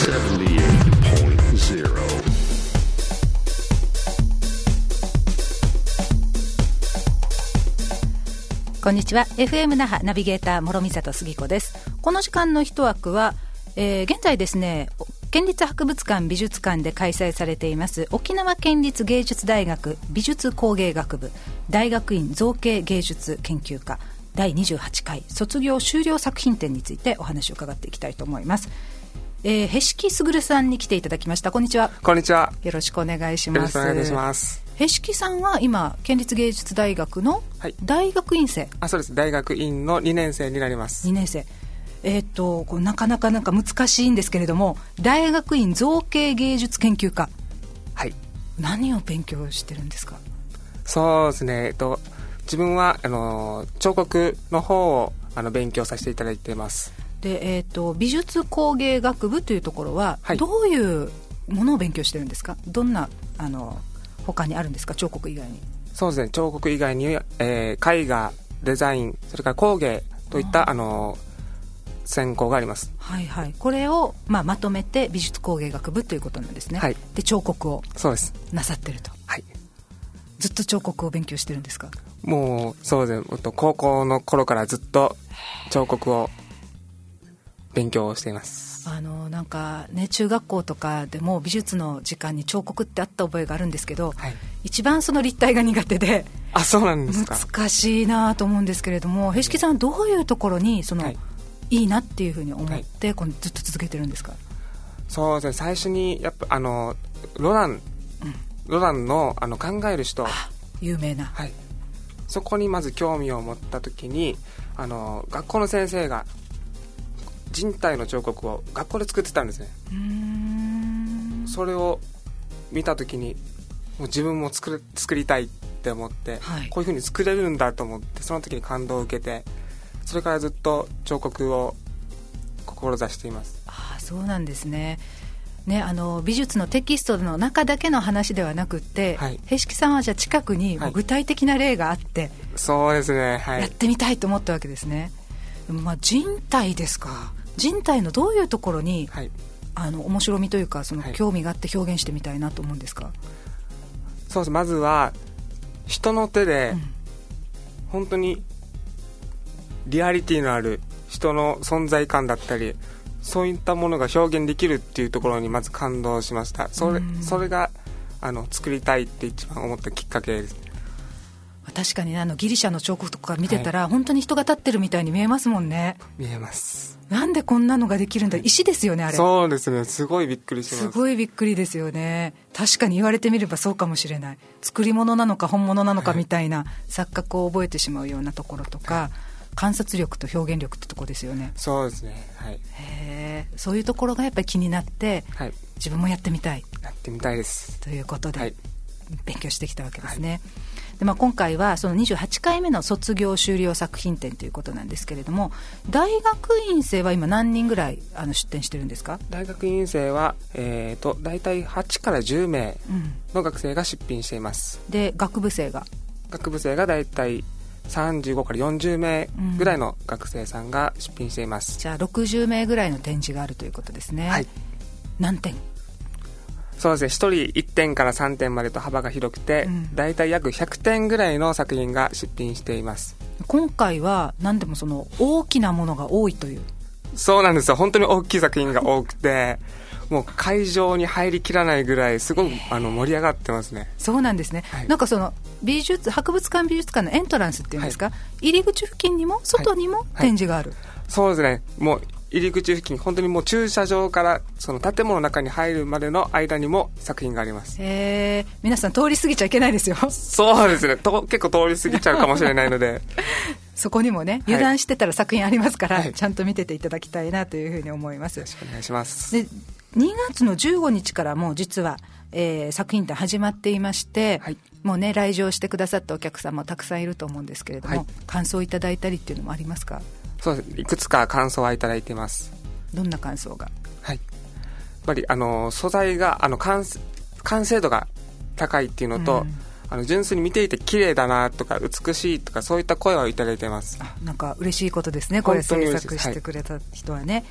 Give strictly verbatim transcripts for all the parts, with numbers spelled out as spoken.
こんにちは。 エフエム 那覇ナビゲーター諸見里杉子です。この時間の一枠は、えー、現在ですね、県立博物館美術館で開催されています沖縄県立芸術大学美術工芸学部大学院造形芸術研究科だいにじゅうはちかい卒業修了作品展についてお話を伺っていきたいと思います。えー、へしきすぐるさんに来ていただきました。こんにちは。 こんにちは。 よろしくお願いします。 よろしくお願いいたします。 へしきさんは今県立芸術大学の大学院生、はい、 あ、そうです。大学院のにねん生になります。 にねん生、えー、とこうなかなかなんか難しいんですけれども、大学院造形芸術研究科、 はい、 何を勉強してるんですか？ そうですね、えっと、自分はあの彫刻の方をあの勉強させていただいています。 で、えー、と美術工芸学部というところは、はい、どういうものを勉強してるんですか？どんなあの他にあるんですか？彫刻以外に。 そうですね、彫刻以外に、えー、絵画、デザイン、それから工芸といったあの専攻があります。 はいはい。これを、まあ、まとめて美術工芸学部ということなんですね。はい、で彫刻をなさってると。 はい。 ずっと彫刻を勉強してるんですか？ もうそうですね、高校の頃からずっと彫刻を勉強しています。 あのなんかね、中学校とかでも美術の時間に彫刻ってあった覚えがあるんですけど、はい、一番その立体が苦手で、 あ、そうなんですか。 難しいなと思うんですけれども、へしきさんはどういうところにその、はい、いいなっていうふうに思って、はい、このずっと続けてるんですか？ そうですね、最初にやっぱあのロダン、うん、ロダンの、あの考える人、 有名な、 はい、そこにまず興味を持った時に、あの学校の先生が人体の彫刻を学校で作ってたんですね。うーん、それを見た時にもう自分も作る、作りたいって思って、はい、こういう風に作れるんだと思って、その時に感動を受けて、それからずっと彫刻を志しています。 ああ、そうなんですね。ね、あの美術のテキストの中だけの話ではなくって、はい、へしきさんはじゃあ近くにもう具体的な例があって、はい、 そうですね、はい、 やってみたいと思ったわけですね。でもまあ人体ですか。人体のどういうところに、はい、あの面白みというか、その興味があって表現してみたいなと思うんですか？はい、 そうです。まずは人の手で、うん、本当にリアリティのある人の存在感だったり、そういったものが表現できるっていうところにまず感動しました。それ、それがあの作りたいって一番思ったきっかけです。 確かに、ね、あのギリシャの彫刻とか見てたら、はい、本当に人が立ってるみたいに見えますもんね。 見えます。 なんでこんなのができるんだ。石ですよね、あれ。 そうですね、すごいびっくりします。 すごいびっくりですよね。確かに言われてみればそうかもしれない。作り物なのか本物なのかみたいな錯覚を覚えてしまうようなところとか、はい、観察力と表現力ってところですよね。 そうですね、はい、 へー、そういうところがやっぱり気になって、はい、自分もやってみたいやってみたいですということで、はい、勉強してきたわけですね。はい、でまあ、今回はそのにじゅうはちかいめの卒業修了作品展ということなんですけれども、大学院生は今何人ぐらいあの出展してるんですか？ 大学院生は、えー、と大体はちからじゅうめいの学生が出品しています。 うん、で学部生が学部生が大体さんじゅうごからよんじゅうめいぐらいの学生さんが出品しています。 うん、じゃあろくじゅうめいぐらいの展示があるということですね。はい、何点？ そうですね、ひとりいってんからさんてんまでと幅が広くて、うん、だいたい約ひゃくてんぐらいの作品が出品しています。 今回は何でもその大きなものが多いという。 そうなんですよ、本当に大きい作品が多くてもう会場に入りきらないぐらいすごくあの盛り上がってますね。 そうなんですね。はい、なんかその美術博物館美術館のエントランスっていうんですか、はい、入り口付近にも外にも展示がある。はいはい、そうですね、もう入り口付近、本当にもう駐車場からその建物の中に入るまでの間にも作品があります。 へー、皆さん通り過ぎちゃいけないですよ。 そうですね、と結構通り過ぎちゃうかもしれないのでそこにもね、油断してたら作品ありますから、はい、ちゃんと見てていただきたいなというふうに思います。 よろしくお願いします。 でにがつのじゅうごにちからもう実は、えー、作品展始まっていまして、はい、もうね来場してくださったお客さんもたくさんいると思うんですけれども、はい、感想いただいたりっていうのもありますか？ そうです、いくつか感想はいただいています。 どんな感想が？ はい、やっぱりあの素材があの 完, 完成度が高いっていうのと、うん、あの純粋に見ていて綺麗だなとか美しいとかそういった声をいただいています。 あ、なんか嬉しいことですね、これ制作してくれた人はね。はい、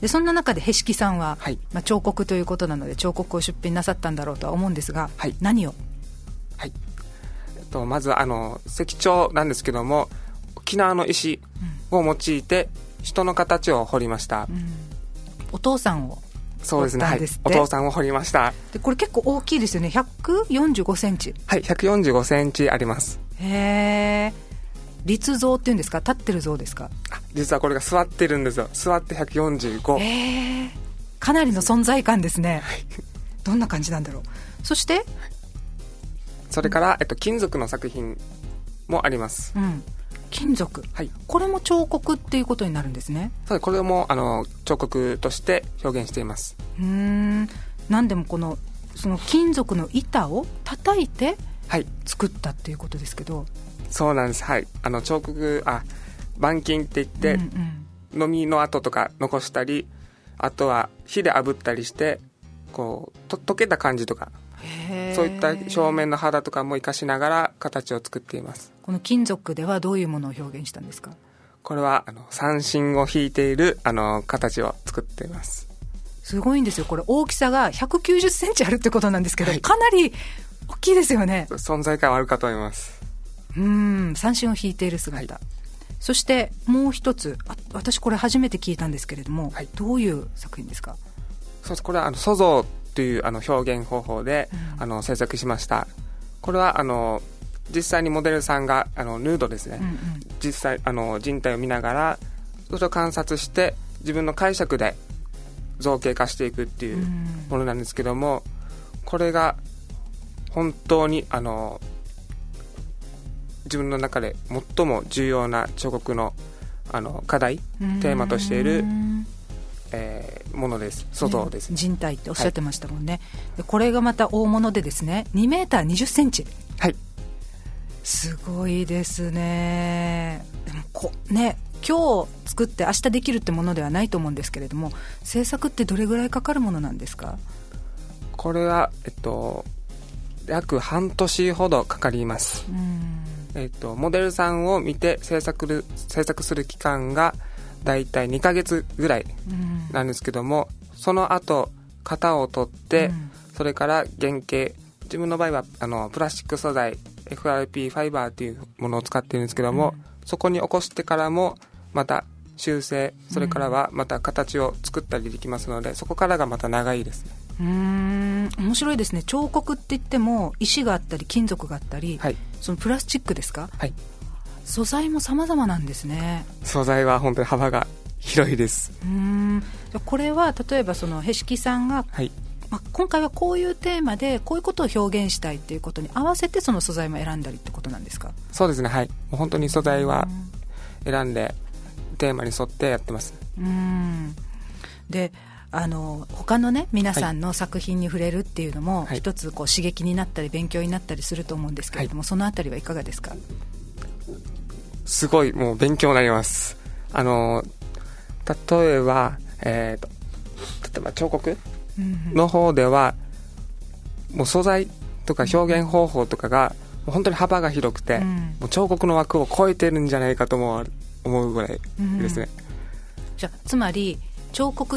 でそんな中でへしきさんは、 はい、 まあ、彫刻ということなので彫刻を出品なさったんだろうとは思うんですが、 はい、 何を、 はいえっと、まずあの石彫なんですけども、沖縄の石を用いて人の形を彫りました、うん、 お父さんをそうですね、はい、お父さんを彫りました。 でこれ結構大きいですよね。ひゃくよんじゅうごセンチ。 はい、ひゃくよんじゅうごセンチあります。 へえ。立像っていうんですか、立ってる像ですか？ あ、実はこれが座ってるんですよ。座ってひゃくよんじゅうご。 へえ、かなりの存在感ですね、 はい、 どんな感じなんだろう。そして、はい、 それから、えっと、金属の作品もあります、 うん、金属、はい、これも彫刻っていうことになるんですね。 そう、これもあの彫刻として表現しています。 うーん、なんでもこのその金属の板を叩いて作ったっていうことですけど、はい、 そうなんです、はい、あの彫刻、あ、板金って言って、うんうん、飲みの跡とか残したり、あとは火で炙ったりしてこうと溶けた感じとか、そういった表面の肌とかも生かしながら形を作っています。 この金属ではどういうものを表現したんですか？ これはあの三線を弾いているあの形を作っています。 すごいんですよ。これ大きさがひゃくきゅうじゅっセンチあるってことなんですけど、はい、かなり大きいですよね。 存在感はあるかと思います。 うーん、三線を弾いている姿、はい、そしてもう一つ、あ、私これ初めて聞いたんですけれども、はい、どういう作品ですか？ そうです、これはあの塑像というあの表現方法で、うん、あの制作しました。これはあの実際にモデルさんがあのヌードですね、うんうん、実際あの人体を見ながらそれを観察して自分の解釈で造形化していくっていうものなんですけども、これが本当にあの自分の中で最も重要な彫刻の、あの課題テーマとしている、えー、ものです。塑像です、ね、 人体っておっしゃってましたもんね、はい、でこれがまた大物でですね、にメーターにじゅっセンチ、 はい、 すごいですね。でもこね、今日作って明日できるってものではないと思うんですけれども、制作ってどれぐらいかかるものなんですか？ これは、えっと、約半年ほどかかります。うん、えっと、モデルさんを見て制作、制作する期間がだいたいにかげつぐらいなんですけども、うん、その後型を取って、うん、それから原型、自分の場合はあのプラスチック素材 エフアールピー ファイバーというものを使っているんですけども、うん、そこに起こしてからもまた修正、それからはまた形を作ったりできますので、そこからがまた長いですね。 うーん、面白いですね。彫刻って言っても石があったり金属があったり、はい、そのプラスチックですか？はい、素材も様々なんですね。 素材は本当に幅が広いです。 うーん、これは例えばそのへしきさんが、はい、まあ、今回はこういうテーマでこういうことを表現したいっていうことに合わせてその素材も選んだりってことなんですか？ そうですね、はい、もう本当に素材は選んでテーマに沿ってやってます。 うーん、であの他のね皆さんの作品に触れるっていうのも、はい、一つこう刺激になったり勉強になったりすると思うんですけれども、はい、そのあたりはいかがですか？ すごいもう勉強になります。あの例えば、えーと、例えば彫刻の方では、うんうん、もう素材とか表現方法とかがもう本当に幅が広くて、うん、もう彫刻の枠を超えてるんじゃないかと思う、思うぐらいですね、 うん、じゃあつまり彫刻って、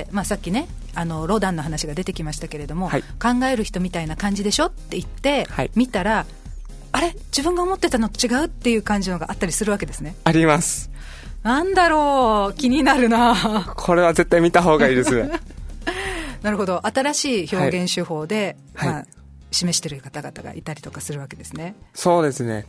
まあ、さっきねあのロダンの話が出てきましたけれども、はい、考える人みたいな感じでしょって言って、はい、見たらあれ自分が思ってたのと違うっていう感じのがあったりするわけですね。 あります。 なんだろう、気になるな。 これは絶対見た方がいいですなるほど、新しい表現手法で、 はい、 まあ、示している方々がいたりとかするわけですね。 そうですね。 うん、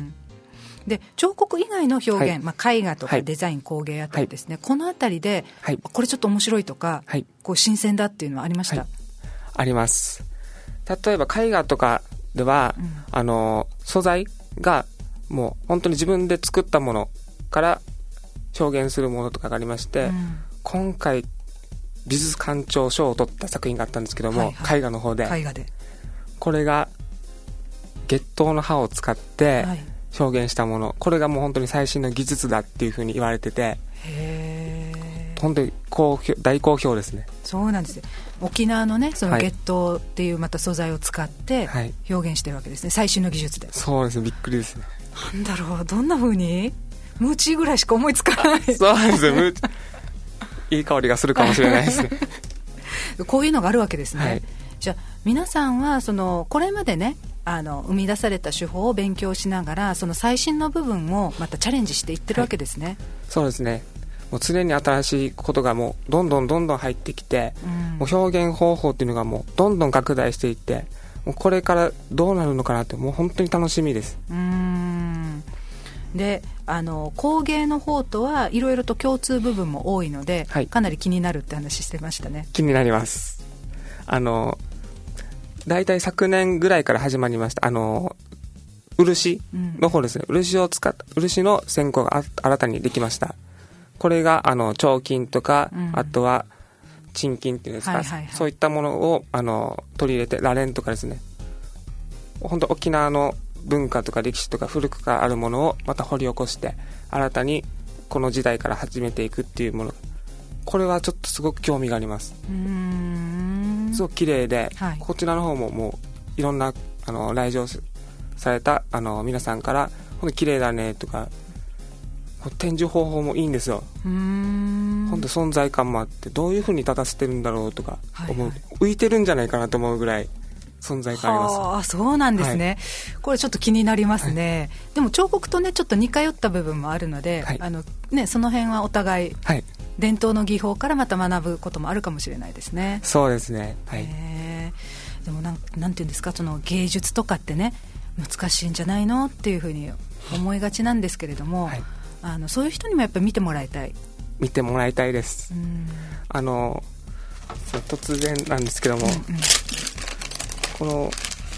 で彫刻以外の表現、はい、まあ、絵画とかデザイン、はい、工芸あたりですね、はい、このあたりで、はい、これちょっと面白いとか、はい、こう新鮮だっていうのはありました？はい、 あります。例えば絵画とかでは、うん、あの素材がもう本当に自分で作ったものから表現するものとかがありまして、うん、今回美術館長賞を取った作品があったんですけども、はいはい、絵画の方で絵画でこれが月桃の葉を使って表現したもの、はい、これがもう本当に最新の技術だっていう風に言われてて、 へー、 本当に好評、大好評ですね。 そうなんですよ。沖縄のねその月桃っていうまた素材を使って表現してるわけですね、はい、最新の技術で。 そうですね、びっくりですね。 なんだろう、どんな風にムーチーぐらいしか思いつかないそうなんですよ、ムーチいい香りがするかもしれないですねこういうのがあるわけですね、 はい、 じゃあ皆さんはそのこれまでねあの生み出された手法を勉強しながらその最新の部分をまたチャレンジしていってるわけですね、はい、 そうですね。もう常に新しいことがもうどんどんどんどん入ってきて、うん、もう表現方法っていうのがもうどんどん拡大していってもうこれからどうなるのかなってもう本当に楽しみです。 うーんであの工芸の方とはいろいろと共通部分も多いので、はい、かなり気になるって話してましたね。 気になります。あのだいたい昨年ぐらいから始まりましたあの漆の方ですね、うん、漆を使った漆の線香が新たにできました。これがあの彫金とか、うん、あとは沈金っていうんですか、はいはいはい、そういったものをあの取り入れて螺鈿とかですね本当沖縄の文化とか歴史とか古くからあるものをまた掘り起こして新たにこの時代から始めていくっていうもの、これはちょっとすごく興味があります。うーんすごく綺麗で、はい、こちらの方ももういろんなあの来場されたあの皆さんから本当に綺麗だねとか展示方法もいいんですよ。うーん本当存在感もあってどういう風に立たせてるんだろうとか思う、はいはい、浮いてるんじゃないかなと思うぐらい存在感あります。 はあ、そうなんですね、はい、これちょっと気になりますね、はい、でも彫刻とねちょっと似通った部分もあるので、はい、あのね、その辺はお互い、はい、伝統の技法からまた学ぶこともあるかもしれないですね。 そうですね、はい、 でもなん、なんていうんですかその芸術とかってね難しいんじゃないのっていうふうに思いがちなんですけれども、はい、あのそういう人にもやっぱり見てもらいたい見てもらいたいです。うんあの突然なんですけども、うんうん、この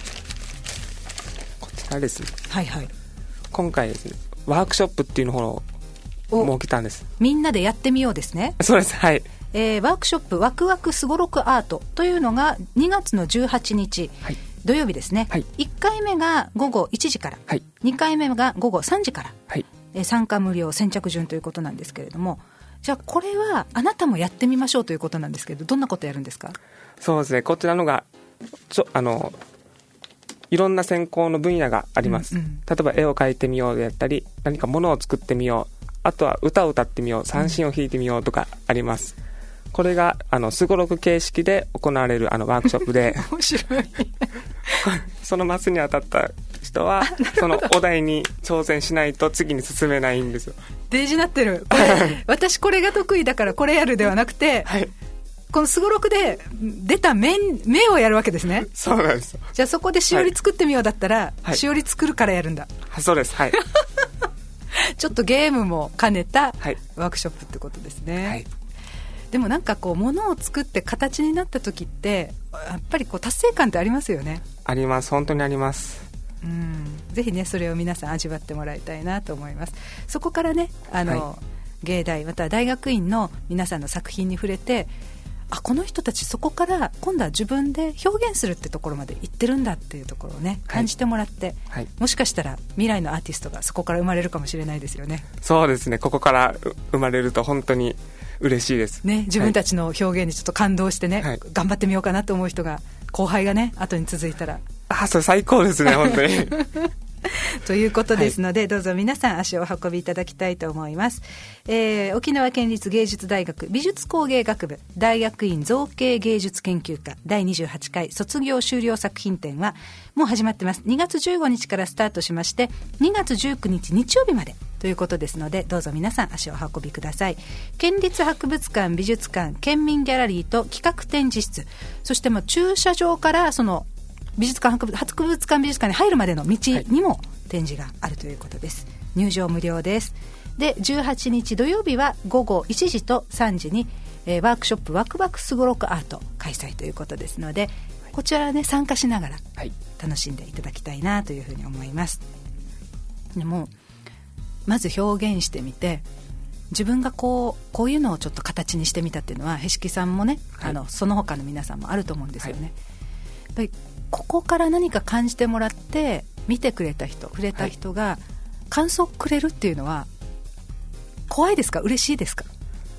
こちらですね、はいはい、今回ですねワークショップっていうのを設けたんです。 みんなでやってみようですね。 そうです、はい、 えー、ワークショップワクワクすごろくアートというのがにがつのじゅうはちにち、はい、土曜日ですね、はい、いっかいめがごごいちじから、はい、にかいめがごごさんじから、はい、えー、参加無料先着順ということなんですけれども、じゃあこれはあなたもやってみましょうということなんですけど、どんなことやるんですか？ そうですね、こちらのがちょあのいろんな専攻の分野があります、うんうん、例えば絵を描いてみようであったり何か物を作ってみよう、あとは歌を歌ってみよう、三線を弾いてみようとかあります、うん、これがあのすごろく形式で行われるあのワークショップで面白いそのマスに当たった人はそのお題に挑戦しないと次に進めないんですよ。 デージなってるこれ私これが得意だからこれやるではなくて、はい、このすごろくで出た目をやるわけですね。 そうなんですよ。 じゃあそこでしおり作ってみようだったら、はい、しおり作るからやるんだ。 はい、そうです、はい、 ちょっとゲームも兼ねたワークショップってことですね、はい、でもなんかこう物を作って形になった時ってやっぱりこう達成感ってありますよね。 あります、本当にあります。 うん、ぜひねそれを皆さん味わってもらいたいなと思います。そこからねあの、はい、芸大または大学院の皆さんの作品に触れて、あこの人たちそこから今度は自分で表現するってところまで行ってるんだっていうところをね感じてもらって、はい、もしかしたら未来のアーティストがそこから生まれるかもしれないですよね。 そうですね、ここから生まれると本当に嬉しいですね。自分たちの表現にちょっと感動してね、はい、頑張ってみようかなと思う人が後輩がね後に続いたら、 あそれ最高ですね本当にということですので、はい、どうぞ皆さん足をお運びいただきたいと思います、えー、沖縄県立芸術大学美術工芸学部大学院造形芸術研究科だいにじゅうはちかい卒業修了作品展はもう始まってます。にがつじゅうごにちからスタートしましてにがつじゅうくにち日曜日までということですので、どうぞ皆さん足をお運びください。県立博物館美術館県民ギャラリーと企画展示室、そしてもう駐車場からその美術館博物館美術館に入るまでの道にも展示があるということです、はい、入場無料です。でじゅうはちにち土曜日はごごいちじとさんじに、えー、ワークショップワクワクすごろくアート開催ということですので、はい、こちらね参加しながら楽しんでいただきたいなというふうに思います。でもまず表現してみて自分がこう、こういうのをちょっと形にしてみたっていうのはへしきさんもね、はい、あのその他の皆さんもあると思うんですよね、はい、やっぱりここから何か感じてもらって見てくれた人触れた人が感想をくれるっていうのは怖いですか嬉しいですか？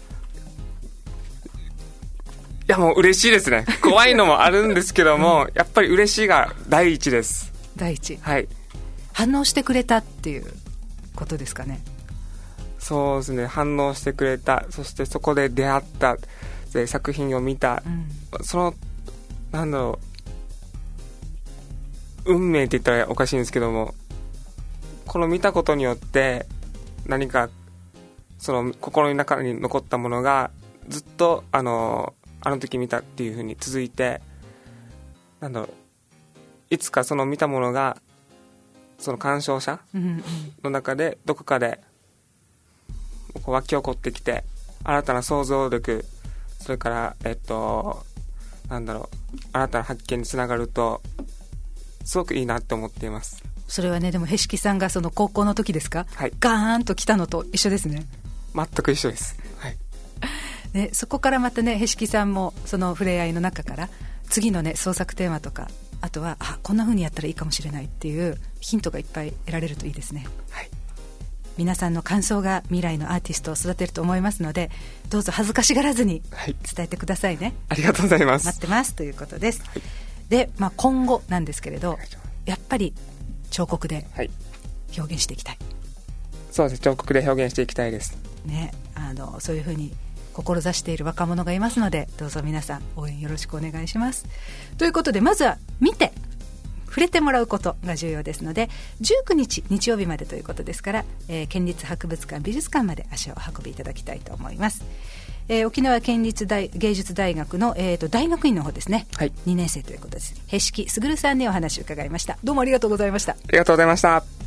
いやもう嬉しいですね。怖いのもあるんですけども、うん、やっぱり嬉しいが第一です。 第一、 はい、 反応してくれたっていうことですかね。 そうですね、反応してくれた、そしてそこで出会ったで作品を見た、うん、そのなんだろう、運命って言ったらおかしいんですけども、この見たことによって何かその心の中に残ったものがずっとあのあの時見たっていう風に続いて、なんだろう、いつかその見たものがその鑑賞者の中でどこかでこう湧き起こってきて、新たな想像力、それからえっとなんだろう、新たな発見につながるとすごくいいなって思っています。 それはね、でもへしきさんがその高校の時ですか、 はい、 ガーンと来たのと一緒ですね。 全く一緒です、はい。 でそこからまたね、へしきさんもその触れ合いの中から次のね創作テーマとか、あとはあこんな風にやったらいいかもしれないっていうヒントがいっぱい得られるといいですね。 はい、 皆さんの感想が未来のアーティストを育てると思いますので、どうぞ恥ずかしがらずに伝えてくださいね、はい、 ありがとうございます。 待ってますということです、はい。で、まあ、今後なんですけれど、やっぱり彫刻で表現していきたい、はい、 そうです、彫刻で表現していきたいです、 ね、あのそういうふうに志している若者がいますので、どうぞ皆さん応援よろしくお願いします。ということで、まずは見て触れてもらうことが重要ですので、じゅうくにち日曜日までということですから、えー、県立博物館美術館まで足を運びいただきたいと思います。えー、沖縄県立大芸術大学の、えー、と大学院の方ですね、はい、にねん生ということです。へしきすぐるさんにお話を伺いました。どうもありがとうございました。 ありがとうございました。